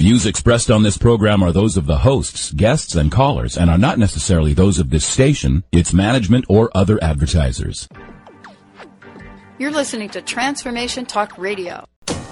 views expressed on this program are those of the hosts, guests, and callers, and are not necessarily those of this station, its management, or other advertisers. You're listening to Transformation Talk Radio.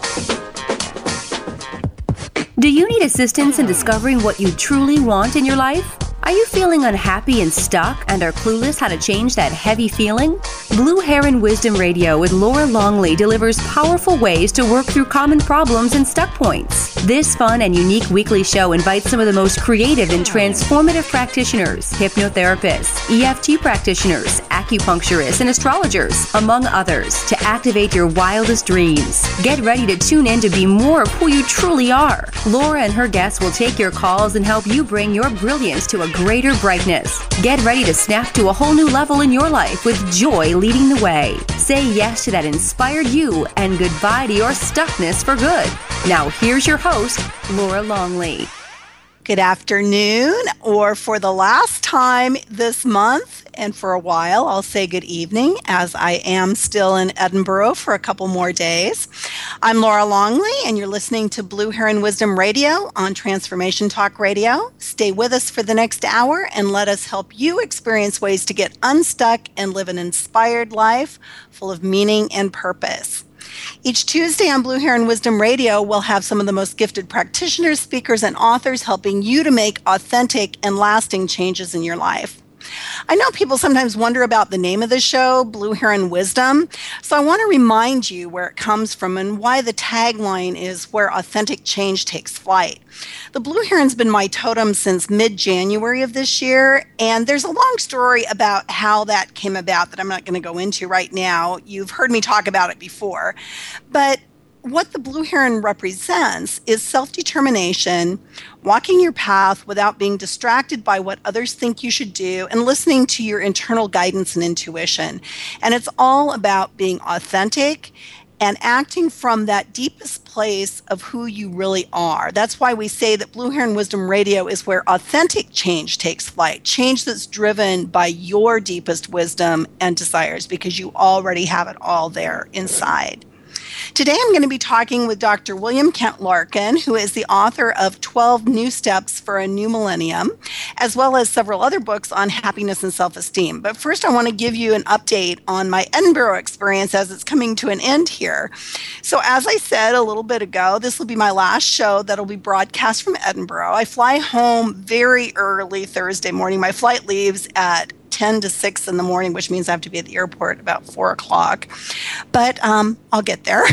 Do you need assistance in discovering what you truly want in your life? Are you feeling unhappy and stuck and are clueless how to change that heavy feeling? Blue Heron Wisdom Radio with Laura Longley delivers powerful ways to work through common problems and stuck points. This fun and unique weekly show invites some of the most creative and transformative practitioners, hypnotherapists, EFT practitioners, acupuncturists, and astrologers, among others, to activate your wildest dreams. Get ready to tune in to be more of who you truly are. Laura and her guests will take your calls and help you bring your brilliance to a greater brightness. Get ready to snap to a whole new level in your life with joy leading the way. Say yes to that inspired you and goodbye to your stuckness for good. Now here's your host, Laura Longley. Good afternoon, or for the last time this month, and for a while, I'll say good evening, as I am still in Edinburgh for a couple more days. I'm Laura Longley, and you're listening to Blue Heron Wisdom Radio on Transformation Talk Radio. Stay with us for the next hour, and let us help you experience ways to get unstuck and live an inspired life full of meaning and purpose. Each Tuesday on Blue Heron Wisdom Radio, we'll have some of the most gifted practitioners, speakers, and authors helping you to make authentic and lasting changes in your life. I know people sometimes wonder about the name of the show, Blue Heron Wisdom, so I want to remind you where it comes from and why the tagline is where authentic change takes flight. The Blue Heron's been my totem since mid-January of this year, and there's a long story about how that came about that I'm not going to go into right now. You've heard me talk about it before, but what the Blue Heron represents is self-determination, walking your path without being distracted by what others think you should do, and listening to your internal guidance and intuition. And it's all about being authentic and acting from that deepest place of who you really are. That's why we say that Blue Heron Wisdom Radio is where authentic change takes flight, change that's driven by your deepest wisdom and desires, because you already have it all there inside. Today I'm going to be talking with Dr. William Kent Larkin, who is the author of 12 New Steps for a New Millennium, as well as several other books on happiness and self-esteem. But first I want to give you an update on my Edinburgh experience as it's coming to an end here. So as I said a little bit ago, this will be my last show that will be broadcast from Edinburgh. I fly home very early Thursday morning. My flight leaves at 10 to 6 in the morning, which means I have to be at the airport about 4 o'clock. But I'll get there.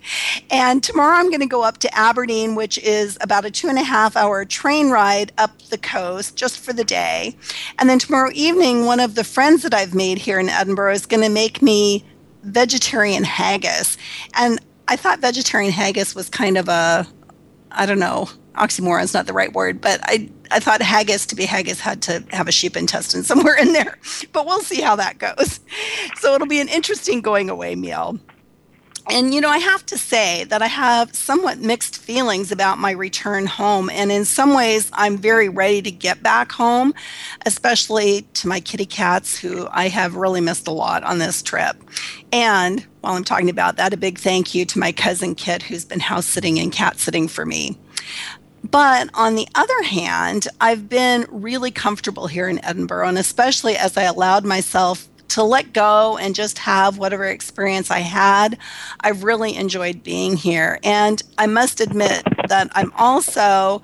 And tomorrow I'm going to go up to Aberdeen, which is about a 2.5-hour train ride up the coast just for the day. And then tomorrow evening, one of the friends that I've made here in Edinburgh is going to make me vegetarian haggis. And I thought vegetarian haggis was kind of oxymoron is not the right word, but I thought haggis to be haggis had to have a sheep intestine somewhere in there. But we'll see how that goes. So it'll be an interesting going away meal. And, I have to say that I have somewhat mixed feelings about my return home. And in some ways, I'm very ready to get back home, especially to my kitty cats, who I have really missed a lot on this trip. And while I'm talking about that, a big thank you to my cousin Kit, who's been house sitting and cat sitting for me. But on the other hand, I've been really comfortable here in Edinburgh, and especially as I allowed myself to let go and just have whatever experience I had, I've really enjoyed being here. And I must admit that I'm also,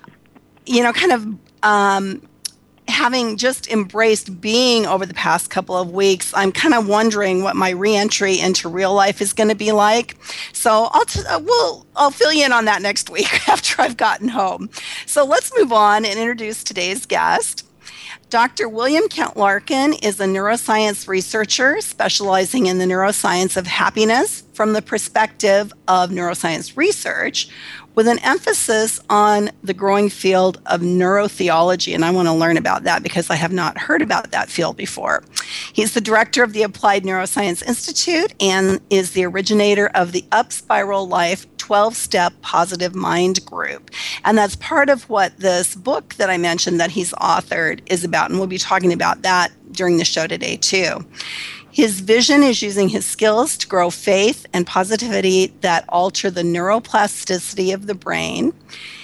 having just embraced being over the past couple of weeks, I'm kind of wondering what my reentry into real life is going to be like. So I'll fill you in on that next week after I've gotten home. So let's move on and introduce today's guest. Dr. William Kent Larkin is a neuroscience researcher specializing in the neuroscience of happiness from the perspective of neuroscience research, with an emphasis on the growing field of neurotheology. And I want to learn about that because I have not heard about that field before. He's the director of the Applied Neuroscience Institute and is the originator of the Up Spiral Life 12-Step Positive Mind Group. And that's part of what this book that I mentioned that he's authored is about. And we'll be talking about that during the show today, too. His vision is using his skills to grow faith and positivity that alter the neuroplasticity of the brain.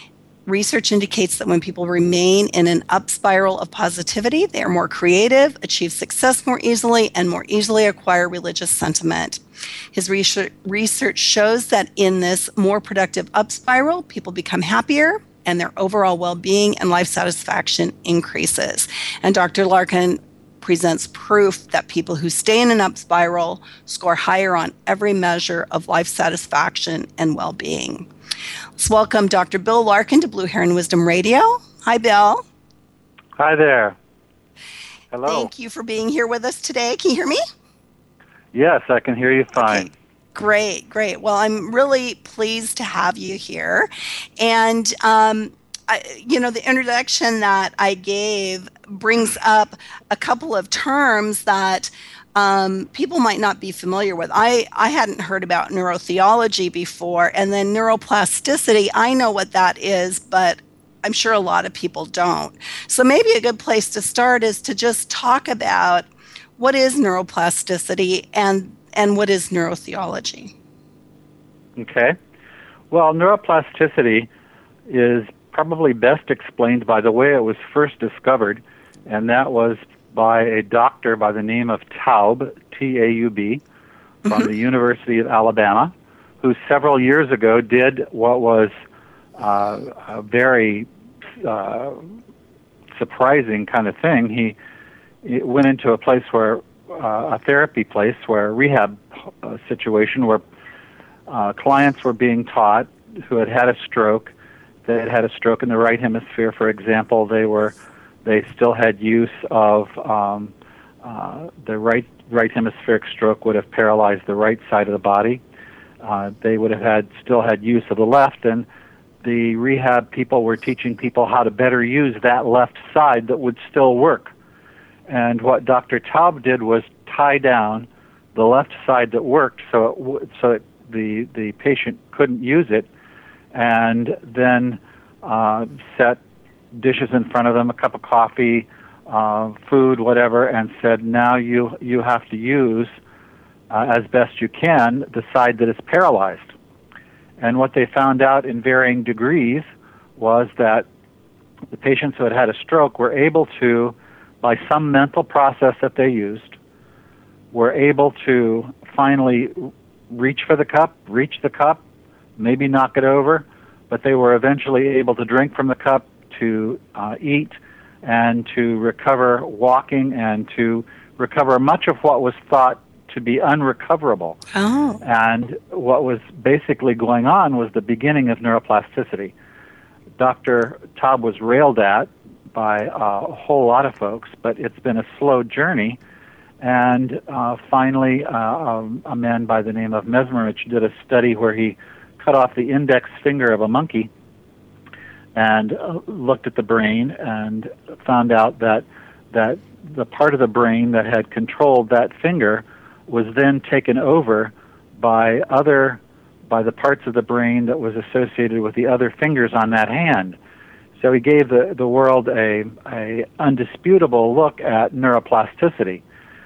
Research indicates that when people remain in an up spiral of positivity, they are more creative, achieve success more easily, and more easily acquire religious sentiment. His research shows that in this more productive up spiral, people become happier, and their overall well-being and life satisfaction increases. And Dr. Larkin presents proof that people who stay in an up spiral score higher on every measure of life satisfaction and well-being. Let's welcome Dr. Bill Larkin to Blue Heron Wisdom Radio. Hi, Bill. Hi there. Hello. Thank you for being here with us today. Can you hear me? Yes, I can hear you fine. Okay. Great. Well, I'm really pleased to have you here. And, the introduction that I gave brings up a couple of terms that people might not be familiar with. I hadn't heard about neurotheology before, and then neuroplasticity, I know what that is, but I'm sure a lot of people don't. So maybe a good place to start is to just talk about what is neuroplasticity and what is neurotheology. Okay. Well, neuroplasticity is probably best explained by the way it was first discovered, and that was by a doctor by the name of Taub, T-A-U-B, from the University of Alabama, who several years ago did what was a very surprising kind of thing. He went into a place where, a therapy place, where a rehab situation where clients were being taught who had had a stroke. They had a stroke in the right hemisphere, for example. They still had use of the right hemispheric stroke would have paralyzed the right side of the body. They would have still had use of the left, and the rehab people were teaching people how to better use that left side that would still work. And what Dr. Taub did was tie down the left side that worked so the patient couldn't use it, and then set dishes in front of them, a cup of coffee, food, whatever, and said, now you have to use, as best you can, the side that is paralyzed. And what they found out in varying degrees was that the patients who had had a stroke were able to, by some mental process that they used, were able to finally reach for the cup, maybe knock it over, but they were eventually able to drink from the cup, to eat, and to recover walking, and to recover much of what was thought to be unrecoverable. Oh. And what was basically going on was the beginning of neuroplasticity. Dr. Taub was railed at by a whole lot of folks, but it's been a slow journey. And finally, a man by the name of Mesmerich did a study where he cut off the index finger of a monkey and looked at the brain and found out that the part of the brain that had controlled that finger was then taken over by the parts of the brain that was associated with the other fingers on that hand. So he gave the world a undisputable look at neuroplasticity.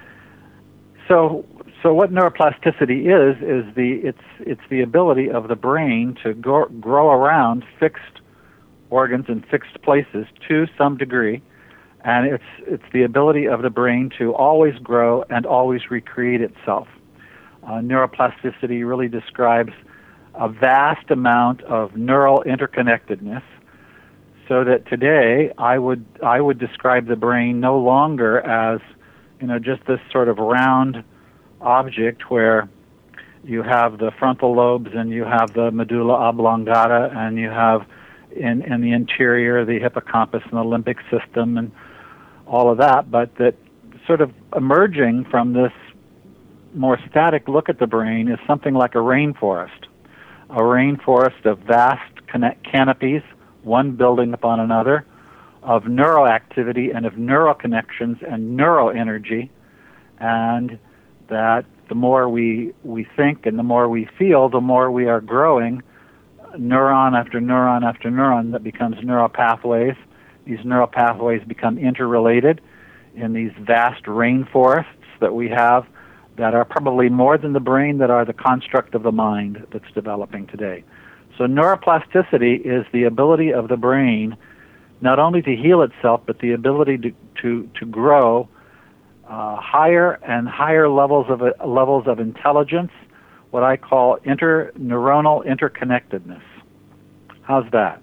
So what neuroplasticity is it's the ability of the brain to grow around fixed organs in fixed places to some degree, and it's the ability of the brain to always grow and always recreate itself. Neuroplasticity really describes a vast amount of neural interconnectedness, so that today I would describe the brain no longer as just this sort of round object where you have the frontal lobes and you have the medulla oblongata and you have in the interior the hippocampus and the limbic system and all of that, but that sort of emerging from this more static look at the brain is something like a rainforest of vast canopies, one building upon another, of neural activity and of neural connections and neural energy, and that the more we think and the more we feel, the more we are growing neuron after neuron after neuron that becomes neural pathways. These neural pathways become interrelated in these vast rainforests that we have that are probably more than the brain, that are the construct of the mind that's developing today. So neuroplasticity is the ability of the brain not only to heal itself, but the ability to grow higher and higher levels of intelligence, what I call interneuronal interconnectedness. How's that?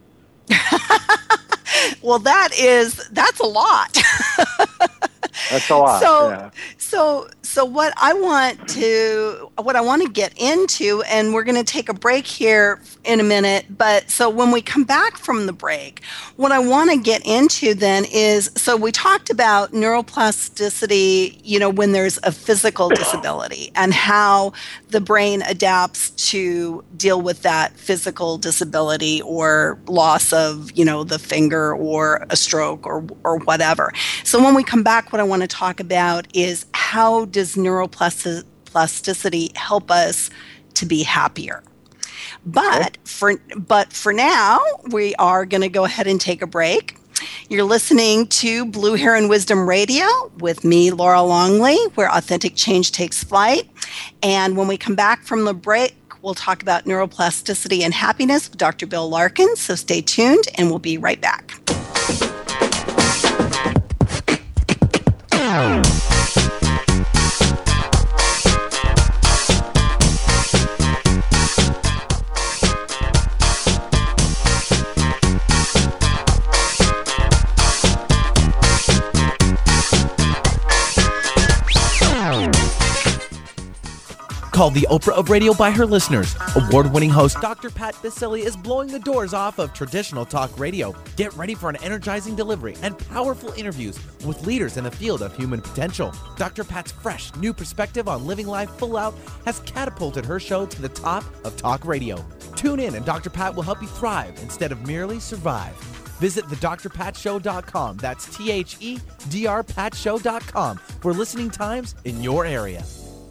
Well, that's a lot. That's a lot. So what I want to get into, and we're going to take a break here in a minute, but so when we come back from the break, what I want to get into then is, so we talked about neuroplasticity, when there's a physical disability and how the brain adapts to deal with that physical disability or loss of, the finger or a stroke or whatever. So when we come back, what I want to talk about is how does neuroplasticity help us to be happier? But for now, we are going to go ahead and take a break. You're listening to Blue Heron Wisdom Radio with me, Laura Longley, where authentic change takes flight. And when we come back from the break, we'll talk about neuroplasticity and happiness with Dr. Bill Larkin. So stay tuned, and we'll be right back. Called the Oprah of radio by her listeners, award-winning host Dr. Pat Baccili is blowing the doors off of traditional talk radio. Get ready for an energizing delivery and powerful interviews with leaders in the field of human potential. Dr. Pat's fresh, new perspective on living life full out has catapulted her show to the top of talk radio. Tune in and Dr. Pat will help you thrive instead of merely survive. Visit thedrpatshow.com. That's THEDRPatshow.com for listening times in your area.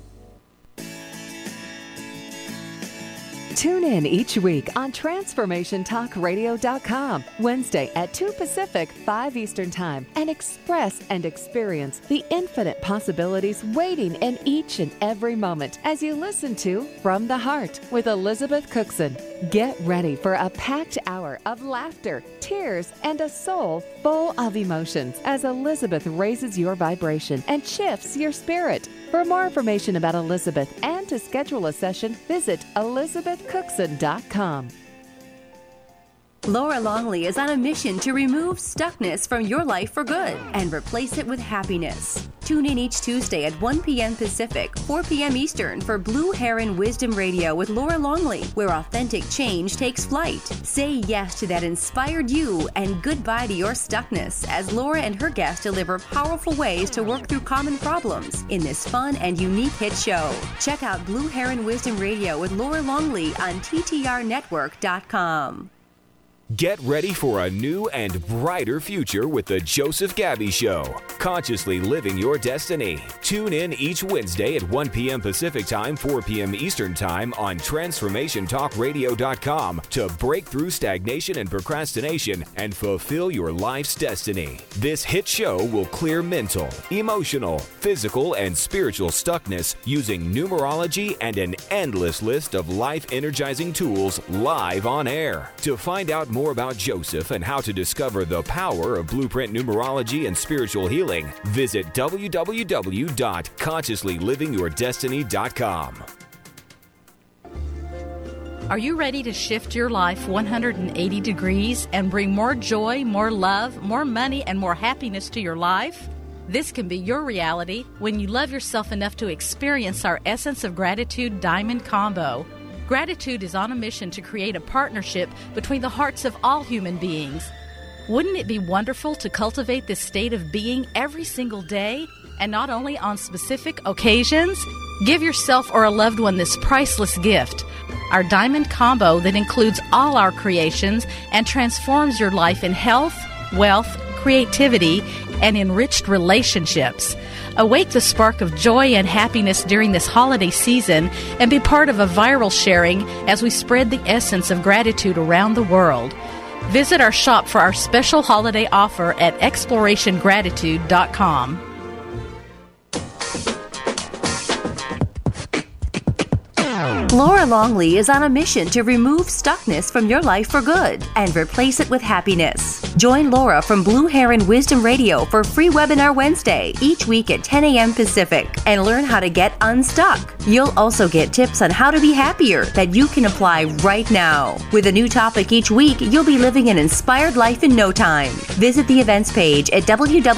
Tune in each week on TransformationTalkRadio.com, Wednesday at 2 Pacific, 5 Eastern Time, and express and experience the infinite possibilities waiting in each and every moment as you listen to From the Heart with Elizabeth Cookson. Get ready for a packed hour of laughter, tears, and a soul full of emotions as Elizabeth raises your vibration and shifts your spirit. For more information about Elizabeth and to schedule a session, visit ElizabethCookson.com. Laura Longley is on a mission to remove stuckness from your life for good and replace it with happiness. Tune in each Tuesday at 1 p.m. Pacific, 4 p.m. Eastern for Blue Heron Wisdom Radio with Laura Longley, where authentic change takes flight. Say yes to that inspired you and goodbye to your stuckness as Laura and her guests deliver powerful ways to work through common problems in this fun and unique hit show. Check out Blue Heron Wisdom Radio with Laura Longley on TTRnetwork.com. Get ready for a new and brighter future with the Joseph Gabby Show. Consciously living your destiny. Tune in each Wednesday at 1 p.m. Pacific Time, 4 p.m. Eastern Time on TransformationTalkRadio.com to break through stagnation and procrastination and fulfill your life's destiny. This hit show will clear mental, emotional, physical, and spiritual stuckness using numerology and an endless list of life-energizing tools live on air. To find out more about Joseph and how to discover the power of blueprint numerology and spiritual healing, visit www.consciouslylivingyourdestiny.com. Are you ready to shift your life 180 degrees and bring more joy, more love, more money, and more happiness to your life? This can be your reality when you love yourself enough to experience our Essence of Gratitude Diamond Combo. Gratitude is on a mission to create a partnership between the hearts of all human beings. Wouldn't it be wonderful to cultivate this state of being every single day and not only on specific occasions? Give yourself or a loved one this priceless gift, our Diamond Combo that includes all our creations and transforms your life in health, wealth, creativity, and enriched relationships. Awake the spark of joy and happiness during this holiday season and be part of a viral sharing as we spread the essence of gratitude around the world. Visit our shop for our special holiday offer at explorationgratitude.com. Laura Longley is on a mission to remove stuckness from your life for good and replace it with happiness. Join Laura from Blue Heron Wisdom Radio for free webinar Wednesday each week at 10 a.m. Pacific and learn how to get unstuck. You'll also get tips on how to be happier that you can apply right now. With a new topic each week, you'll be living an inspired life in no time. Visit the events page at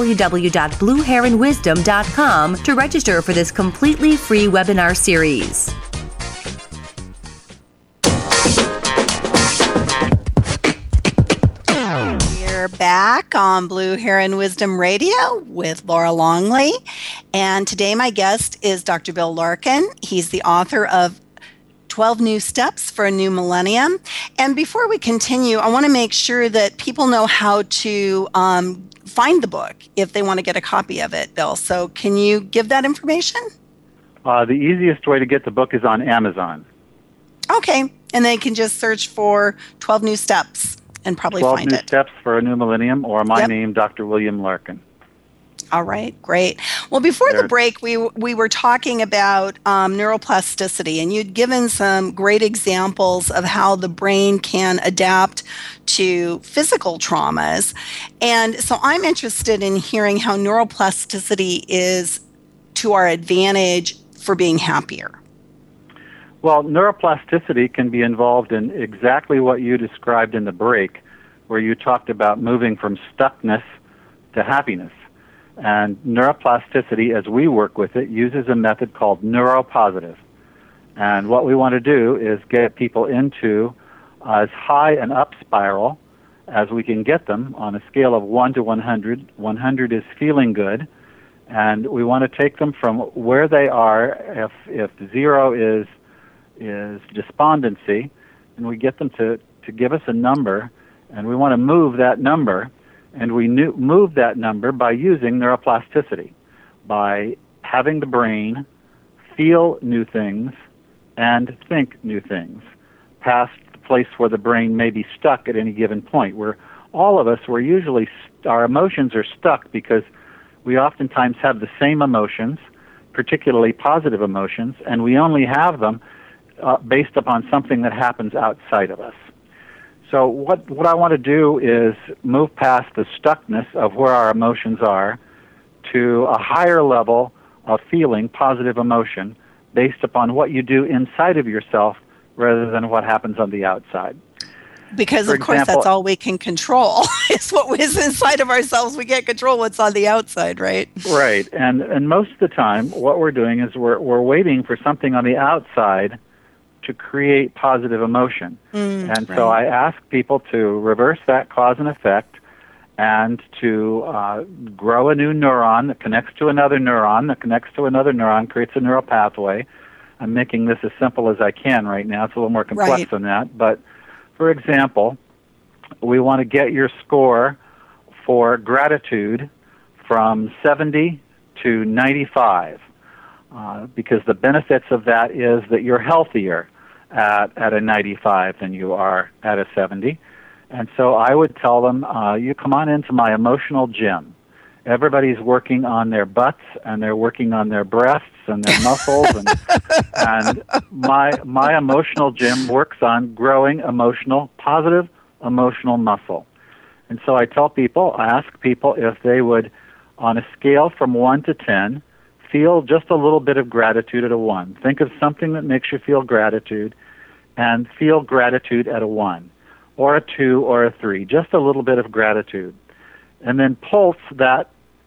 www.blueheronwisdom.com to register for this completely free webinar series. We're back on Blue Heron Wisdom Radio with Laura Longley. And today my guest is Dr. Bill Larkin. He's the author of 12 New Steps for a New Millennium. And before we continue, I want to make sure that people know how to find the book if they want to get a copy of it, Bill. So can you give that information? The easiest way to get the book is on Amazon. Okay. And they can just search for 12 New Steps and probably find it. 12 New Steps for a New Millennium, or my name, Dr. William Larkin. All right, great. Well, before the break, we were talking about neuroplasticity, and you'd given some great examples of how the brain can adapt to physical traumas. And so I'm interested in hearing how neuroplasticity is to our advantage for being happier. Well, neuroplasticity can be involved in exactly what you described in the break, where you talked about moving from stuckness to happiness. And neuroplasticity, as we work with it, uses a method called neuropositive. And what we want to do is get people into as high an up spiral as we can get them on a scale of 1 to 100. 100 is feeling good. And we want to take them from where they are, if 0 is despondency, and we get them to give us a number, and we want to move that number, and we move that number by using neuroplasticity, by having the brain feel new things and think new things, past the place where the brain may be stuck at any given point, where all of us, our emotions are stuck because we oftentimes have the same emotions, particularly positive emotions, and we only have them based upon something that happens outside of us. So what I want to do is move past the stuckness of where our emotions are to a higher level of feeling positive emotion based upon what you do inside of yourself rather than what happens on the outside. Because, of course, that's all we can control. It's what is inside of ourselves. We can't control what's on the outside, right? Right. And most of the time, what we're doing is we're waiting for something on the outside to create positive emotion. So I ask people to reverse that cause and effect and to grow a new neuron that connects to another neuron, that connects to another neuron, creates a neural pathway. I'm making this as simple as I can right now. It's a little more complex than that. But, for example, we want to get your score for gratitude from 70 to 95. Because the benefits of that is that you're healthier at a 95 than you are at a 70. And so I would tell them, you come on into my emotional gym. Everybody's working on their butts, and they're working on their breasts and their muscles. And my emotional gym works on growing positive emotional muscle. And so I ask people if they would, on a scale from 1 to 10, feel just a little bit of gratitude at a 1. Think of something that makes you feel gratitude, and feel gratitude at a 1, or a 2, or a 3, just a little bit of gratitude. And then pulse that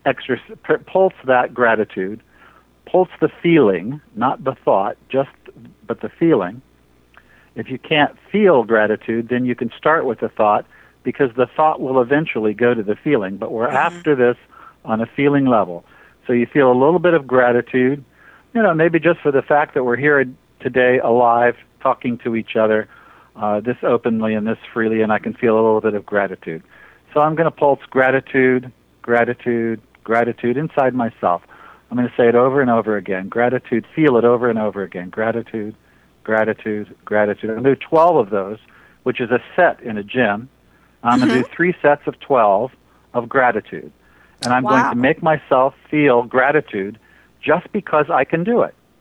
gratitude, pulse the feeling, not the thought, but the feeling. If you can't feel gratitude, then you can start with the thought, because the thought will eventually go to the feeling. But we're after this on a feeling level. So you feel a little bit of gratitude, maybe just for the fact that we're here today alive, talking to each other this openly and this freely, and I can feel a little bit of gratitude. So I'm going to pulse gratitude, gratitude, gratitude inside myself. I'm going to say it over and over again. Gratitude, feel it over and over again. Gratitude, gratitude, gratitude. I'm going to do 12 of those, which is a set in a gym. I'm going to do 3 sets of 12 of gratitude. And I'm going to make myself feel gratitude just because I can do it.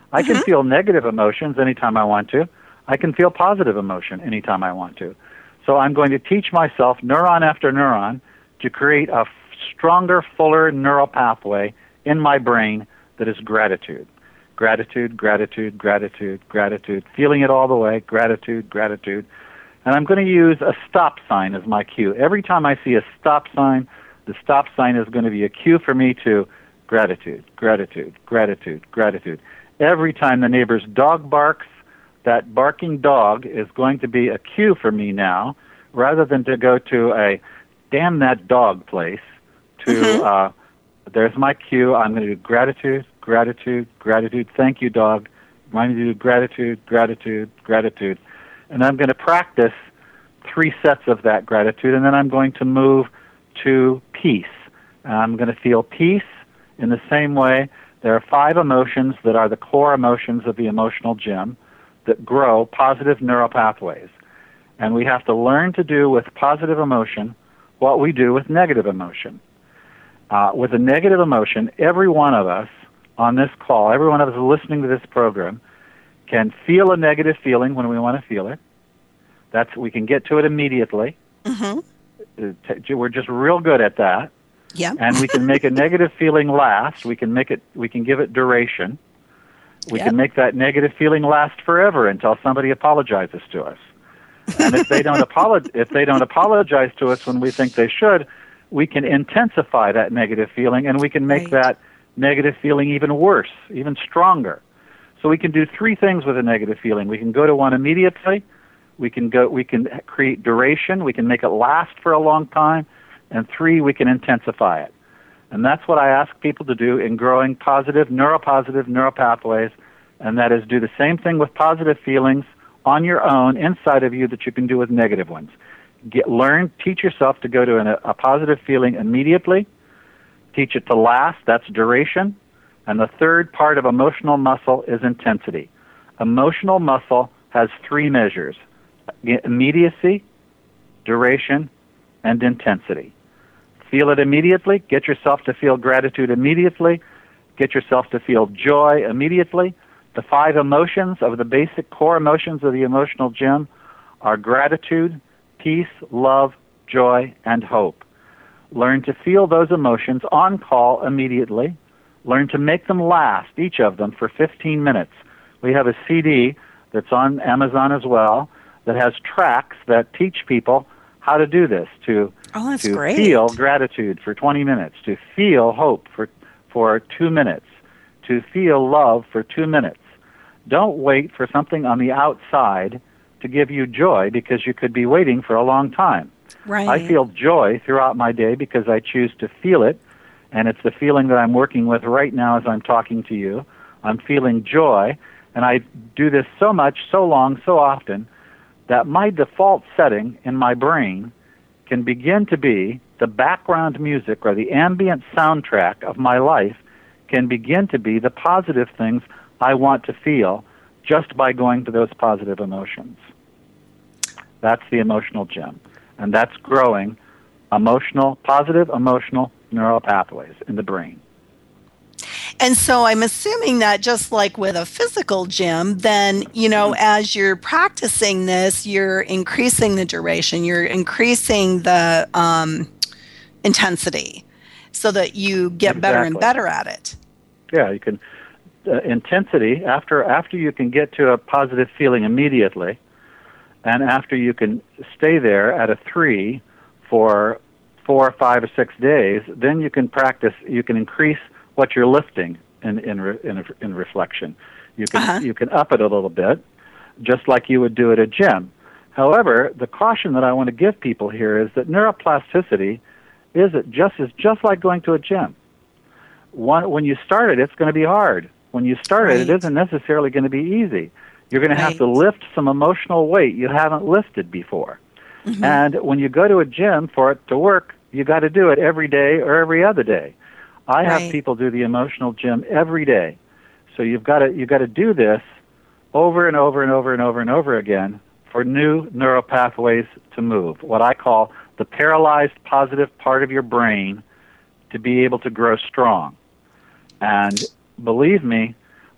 I can feel negative emotions anytime I want to. I can feel positive emotion anytime I want to. So I'm going to teach myself, neuron after neuron, to create a stronger, fuller neural pathway in my brain that is gratitude. Gratitude, gratitude, gratitude, gratitude. Feeling it all the way, gratitude, gratitude. And I'm going to use a stop sign as my cue. Every time I see a stop sign, the stop sign is going to be a cue for me to gratitude, gratitude, gratitude, gratitude. Every time the neighbor's dog barks, that barking dog is going to be a cue for me now, rather than to go to a damn that dog place, to there's my cue. I'm going to do gratitude, gratitude, gratitude. Thank you, dog. Remind me to do gratitude, gratitude, gratitude. And I'm going to practice 3 sets of that gratitude, and then I'm going to move to peace. I'm going to feel peace in the same way. There are 5 emotions that are the core emotions of the emotional gym that grow positive neural pathways. And we have to learn to do with positive emotion what we do with negative emotion. With a negative emotion, every one of us on this call, every one of us listening to this program, can feel a negative feeling when we want to feel it. We can get to it immediately. We're just real good at that. Yeah. And we can make a negative feeling last. We can give it duration. We can make that negative feeling last forever until somebody apologizes to us. And if they don't apologize to us when we think they should, we can intensify that negative feeling, and we can make that negative feeling even worse, even stronger. So we can do 3 things with a negative feeling. We can go to one immediately. We can create duration. We can make it last for a long time. And 3, we can intensify it. And that's what I ask people to do in growing positive neural pathways, and that is do the same thing with positive feelings on your own inside of you that you can do with negative ones. Teach yourself to go to a positive feeling immediately. Teach it to last, that's duration. And the third part of emotional muscle is intensity. Emotional muscle has 3 measures: immediacy, duration, and intensity. Feel it immediately. Get yourself to feel gratitude immediately. Get yourself to feel joy immediately. The 5 emotions of the basic core emotions of the emotional gym are gratitude, peace, love, joy, and hope. Learn to feel those emotions on call immediately. Learn to make them last, each of them, for 15 minutes. We have a CD that's on Amazon as well that has tracks that teach people how to do this, to feel gratitude for 20 minutes, to feel hope for 2 minutes, to feel love for 2 minutes. Don't wait for something on the outside to give you joy, because you could be waiting for a long time. Right. I feel joy throughout my day because I choose to feel it, and it's the feeling that I'm working with right now as I'm talking to you. I'm feeling joy, and I do this so much, so long, so often, that my default setting in my brain can begin to be the background music or the ambient soundtrack of my life can begin to be the positive things I want to feel just by going to those positive emotions. That's the emotional gym. And that's growing positive emotional neural pathways in the brain. And so I'm assuming that just like with a physical gym, then, as you're practicing this, you're increasing the duration, you're increasing the intensity so that you get better and better at it. Yeah, you can. Intensity, after you can get to a positive feeling immediately, and after you can stay there at a 3 for 4, 5, or 6 days, then you can practice, you can increase what you're lifting in reflection. You can up it a little bit, just like you would do at a gym. However, the caution that I want to give people here is that neuroplasticity is just like going to a gym. When you start it, it's going to be hard. When you start it isn't necessarily going to be easy. You're going to have to lift some emotional weight you haven't lifted before. Mm-hmm. And when you go to a gym for it to work, you got to do it every day or every other day. I have people do the emotional gym every day. So you've got to do this over and over and over and over and over again for new neural pathways to move, what I call the paralyzed positive part of your brain to be able to grow strong. And believe me,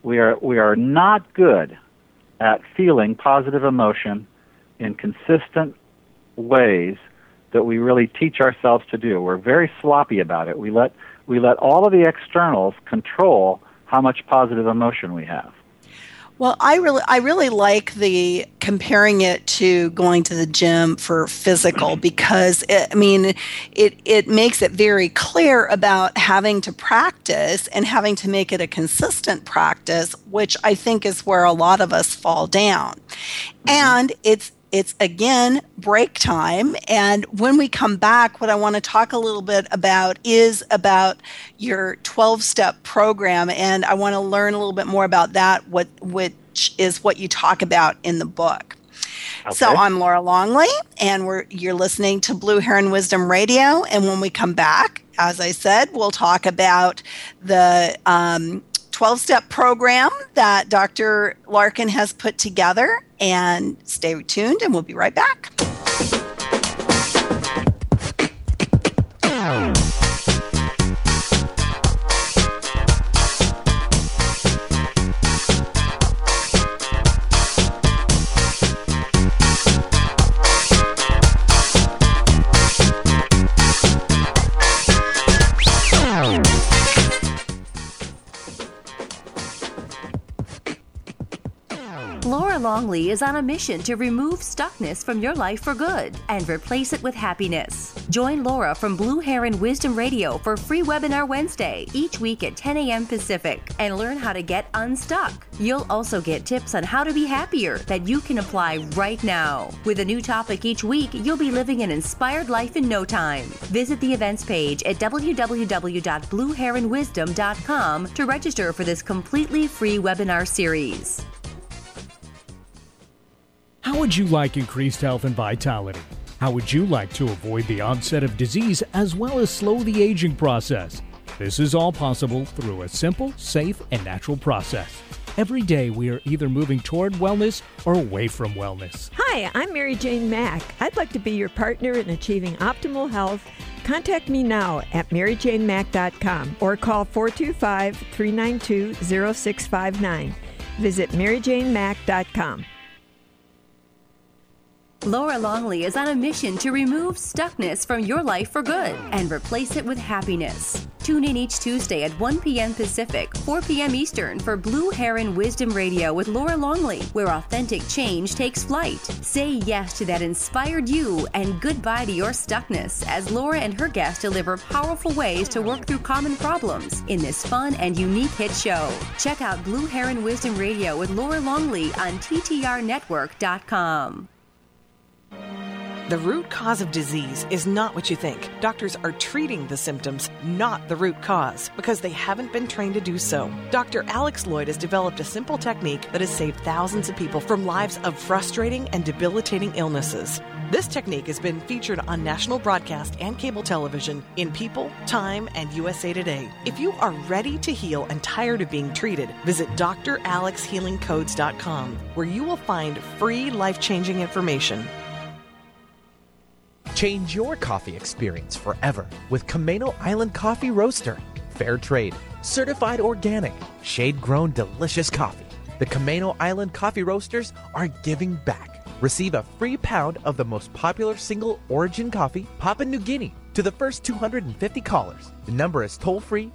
We are not good at feeling positive emotion in consistent ways that we really teach ourselves to do. We're very sloppy about it. We let all of the externals control how much positive emotion we have. Well, I really like the comparing it to going to the gym for physical, because it makes it very clear about having to practice and having to make it a consistent practice, which I think is where a lot of us fall down. And it's again break time, and when we come back, what I want to talk a little bit about is about your 12-step program, and I want to learn a little bit more about that, which is what you talk about in the book. Okay. So I'm Laura Longley, and you're listening to Blue Heron Wisdom Radio, and when we come back, as I said, we'll talk about the 12-step program that Dr. Larkin has put together. And stay tuned, and we'll be right back. Laura Longley is on a mission to remove stuckness from your life for good and replace it with happiness. Join Laura from Blue Heron Wisdom Radio for free webinar Wednesday each week at 10 a.m. Pacific and learn how to get unstuck. You'll also get tips on how to be happier that you can apply right now. With a new topic each week, you'll be living an inspired life in no time. Visit the events page at www.blueheronwisdom.com to register for this completely free webinar series. How would you like increased health and vitality? How would you like to avoid the onset of disease as well as slow the aging process? This is all possible through a simple, safe, and natural process. Every day we are either moving toward wellness or away from wellness. Hi, I'm Mary Jane Mack. I'd like to be your partner in achieving optimal health. Contact me now at maryjanemack.com or call 425-392-0659. Visit maryjanemack.com. Laura Longley is on a mission to remove stuckness from your life for good and replace it with happiness. Tune in each Tuesday at 1 p.m. Pacific, 4 p.m. Eastern for Blue Heron Wisdom Radio with Laura Longley, where authentic change takes flight. Say yes to that inspired you and goodbye to your stuckness as Laura and her guests deliver powerful ways to work through common problems in this fun and unique hit show. Check out Blue Heron Wisdom Radio with Laura Longley on ttrnetwork.com. The root cause of disease is not what you think. Doctors are treating the symptoms, not the root cause, because they haven't been trained to do so. Dr. Alex Lloyd has developed a simple technique that has saved thousands of people from lives of frustrating and debilitating illnesses. This technique has been featured on national broadcast and cable television in People, Time, and USA Today. If you are ready to heal and tired of being treated, visit dralexhealingcodes.com, where you will find free life-changing information. Change your coffee experience forever with Camano Island Coffee Roaster. Fair trade, certified organic, shade-grown delicious coffee. The Camano Island Coffee Roasters are giving back. Receive a free pound of the most popular single origin coffee, Papua New Guinea, to the first 250 callers. The number is toll-free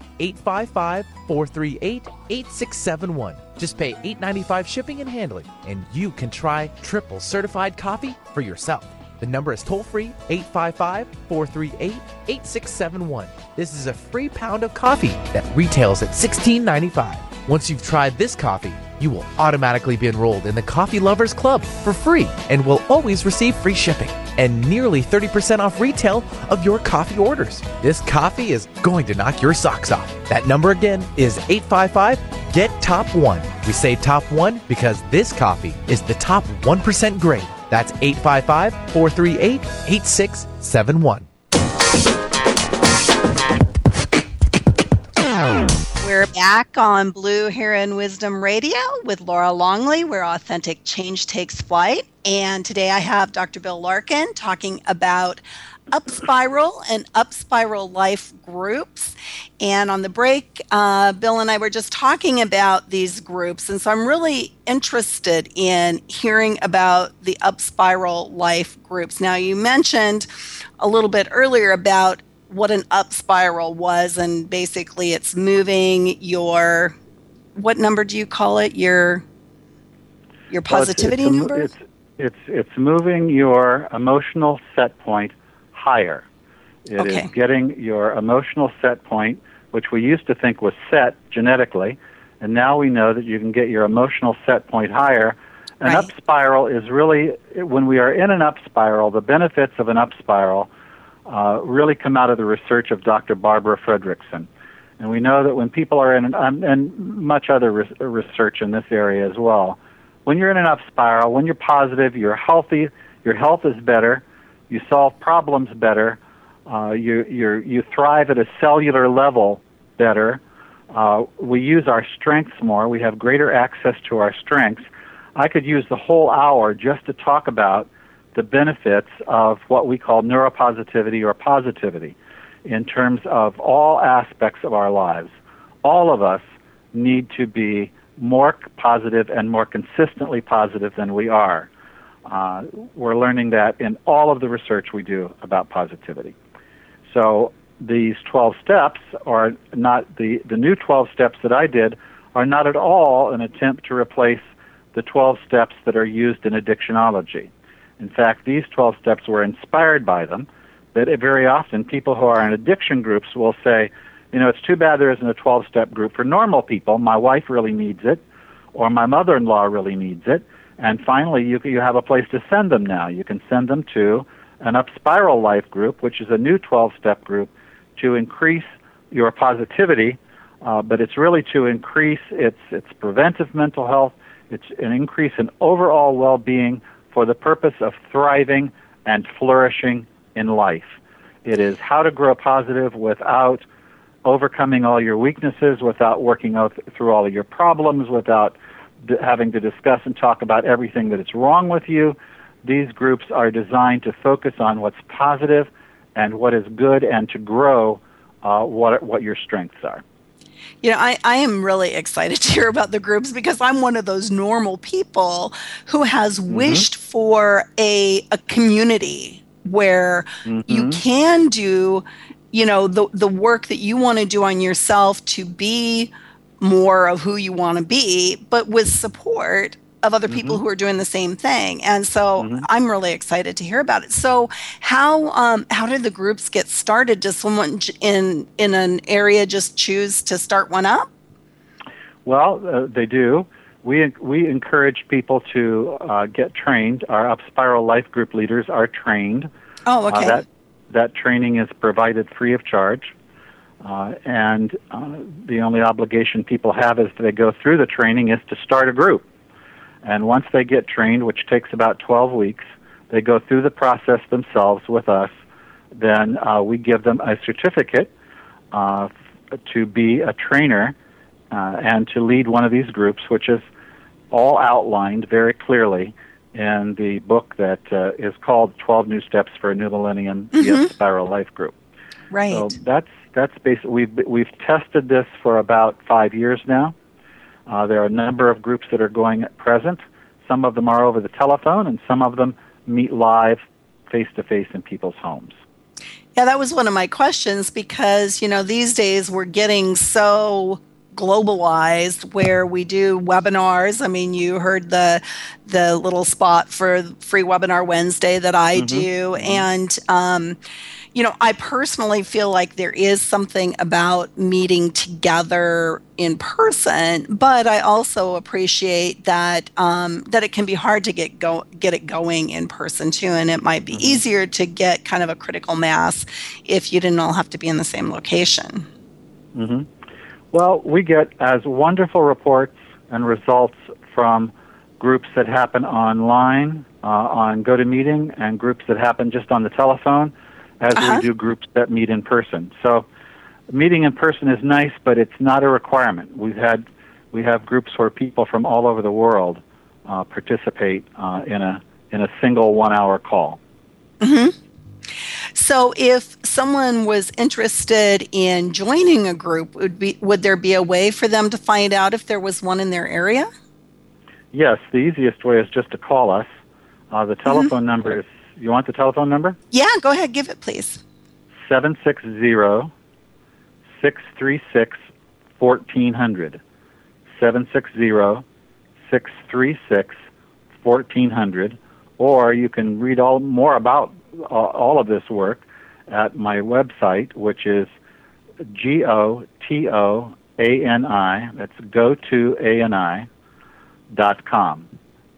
855-438-8671. Just pay $8.95 shipping and handling, and you can try triple certified coffee for yourself. The number is toll-free 855-438-8671. This is a free pound of coffee that retails at $16.95. Once you've tried this coffee, you will automatically be enrolled in the Coffee Lovers Club for free and will always receive free shipping and nearly 30% off retail of your coffee orders. This coffee is going to knock your socks off. That number again is 855-GET-TOP1. We say top 1 because this coffee is the top 1% grade. That's 855-438-8671. We're back on Blue Heron Wisdom Radio with Laura Longley, where authentic change takes flight. And today I have Dr. Bill Larkin talking about UpSpiral and UpSpiral Life groups. And on the break, Bill and I were just talking about these groups. And so I'm really interested in hearing about the UpSpiral Life groups. Now, you mentioned a little bit earlier about what an UpSpiral was, and basically it's moving your, what number do you call it? Your positivity number? It's moving your emotional set point higher. It is getting your emotional set point, which we used to think was set genetically, and now we know that you can get your emotional set point higher. An up spiral is really, when we are in an up spiral, the benefits of an up spiral really come out of the research of Dr. Barbara Fredrickson. And we know that when people are in, and much other research in this area as well, when you're in an up spiral, when you're positive, you're healthy, your health is better, you solve problems better, you thrive at a cellular level better, we use our strengths more, we have greater access to our strengths. I could use the whole hour just to talk about the benefits of what we call neuropositivity or positivity in terms of all aspects of our lives. All of us need to be more positive and more consistently positive than we are. We're learning that in all of the research we do about positivity. So these 12 steps are not, the new 12 steps that I did are not at all an attempt to replace the 12 steps that are used in addictionology. In fact, these 12 steps were inspired by them, but very often people who are in addiction groups will say, you know, it's too bad there isn't a 12-step group for normal people. My wife really needs it, or my mother-in-law really needs it. And finally, you have a place to send them now. You can send them to an UpSpiral Life group, which is a new 12-step group to increase your positivity, but it's really to increase its preventive mental health. It's an increase in overall well-being for the purpose of thriving and flourishing in life. It is how to grow positive without overcoming all your weaknesses, without working out through all of your problems, without having to discuss and talk about everything that is wrong with you. These groups are designed to focus on what's positive and what is good, and to grow what your strengths are. You know, I am really excited to hear about the groups, because I'm one of those normal people who has wished for a community where you can do, you know, the work that you want to do on yourself to be more of who you want to be, but with support of other people who are doing the same thing. And so I'm really excited to hear about it. So how did the groups get started? Does someone in an area just choose to start one up? Well, they do. We encourage people to get trained. Our UpSpiral Life group leaders are trained. Oh, okay. That training is provided free of charge. And the only obligation people have as they go through the training is to start a group. And once they get trained, which takes about 12 weeks, they go through the process themselves with us. Then we give them a certificate to be a trainer and to lead one of these groups, which is all outlined very clearly in the book that is called 12 New Steps for a New Millennium, the UpSpiral Life Group. Right. So that's basically, we've tested this for about 5 years now. There are a number of groups that are going at present. Some of them are over the telephone, and some of them meet live, face-to-face in people's homes. Yeah, that was one of my questions, because, you know, these days we're getting so globalized where we do webinars. I mean, you heard the little spot for Free Webinar Wednesday that I do. And, you know, I personally feel like there is something about meeting together in person, but I also appreciate that that it can be hard to get it going in person too, and it might be easier to get kind of a critical mass if you didn't all have to be in the same location. Well, we get as wonderful reports and results from groups that happen online on GoToMeeting, and groups that happen just on the telephone, as we do groups that meet in person. So meeting in person is nice, but it's not a requirement. We have groups where people from all over the world participate in a single 1 hour call. So if someone was interested in joining a group, would there be a way for them to find out if there was one in their area? Yes, the easiest way is just to call us. The telephone number is, you want the telephone number? Yeah, go ahead, give it, please. 760-636-1400. 760-636-1400. Or you can read more about all of this work at my website, which is GOTOANI. That's GoToANI.com.